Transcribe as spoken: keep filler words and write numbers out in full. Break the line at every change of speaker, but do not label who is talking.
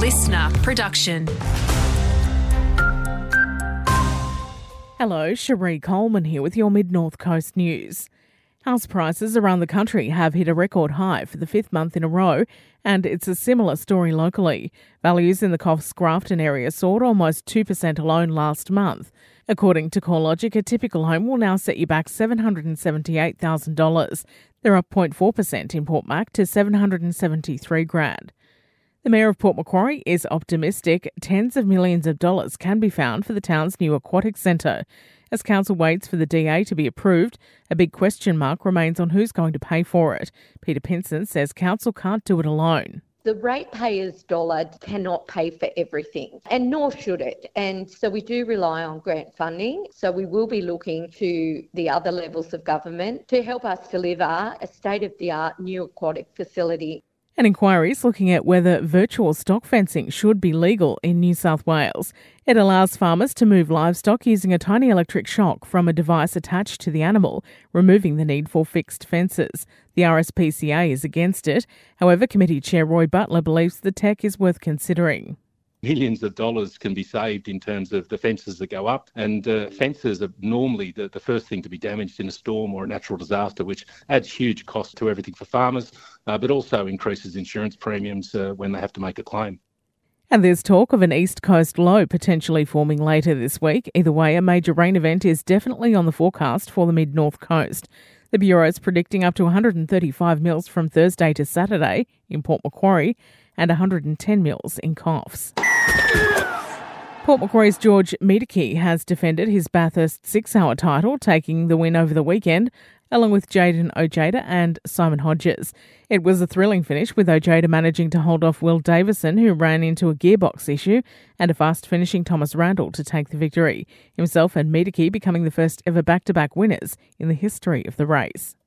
listener production.
Hello, Cherie Coleman here with your Mid-North Coast news. House prices around the country have hit a record high for the fifth month in a row, and it's a similar story locally. Values in the Coffs Grafton area soared almost two percent alone last month. According to CoreLogic, a typical home will now set you back seven hundred seventy-eight thousand dollars. They're up zero point four percent in Port Mac to seven hundred seventy-three grand. The Mayor of Port Macquarie is optimistic tens of millions of dollars can be found for the town's new aquatic centre. As council waits for the D A to be approved, a big question mark remains on who's going to pay for it. Peter Pinson says council can't do it alone.
The ratepayers' dollar cannot pay for everything, and nor should it. And so we do rely on grant funding. So we will be looking to the other levels of government to help us deliver a state-of-the-art new aquatic facility.
An inquiry is looking at whether virtual stock fencing should be legal in New South Wales. It allows farmers to move livestock using a tiny electric shock from a device attached to the animal, removing the need for fixed fences. The R S P C A is against it. However, Committee Chair Roy Butler believes the tech is worth considering.
Millions of dollars can be saved in terms of the fences that go up, and uh, fences are normally the, the first thing to be damaged in a storm or a natural disaster, which adds huge cost to everything for farmers, uh, but also increases insurance premiums uh, when they have to make a claim.
And there's talk of an east coast low potentially forming later this week. Either way, a major rain event is definitely on the forecast for the mid-north coast. The Bureau is predicting up to one hundred thirty-five mils from Thursday to Saturday in Port Macquarie and one hundred ten mils in Coffs. Port Macquarie's George Miedeke has defended his Bathurst six-hour title, taking the win over the weekend, along with Jaden Ojeda and Simon Hodges. It was a thrilling finish, with Ojeda managing to hold off Will Davison, who ran into a gearbox issue, and a fast-finishing Thomas Randall to take the victory. Himself and Miedeke becoming the first ever back-to-back winners in the history of the race.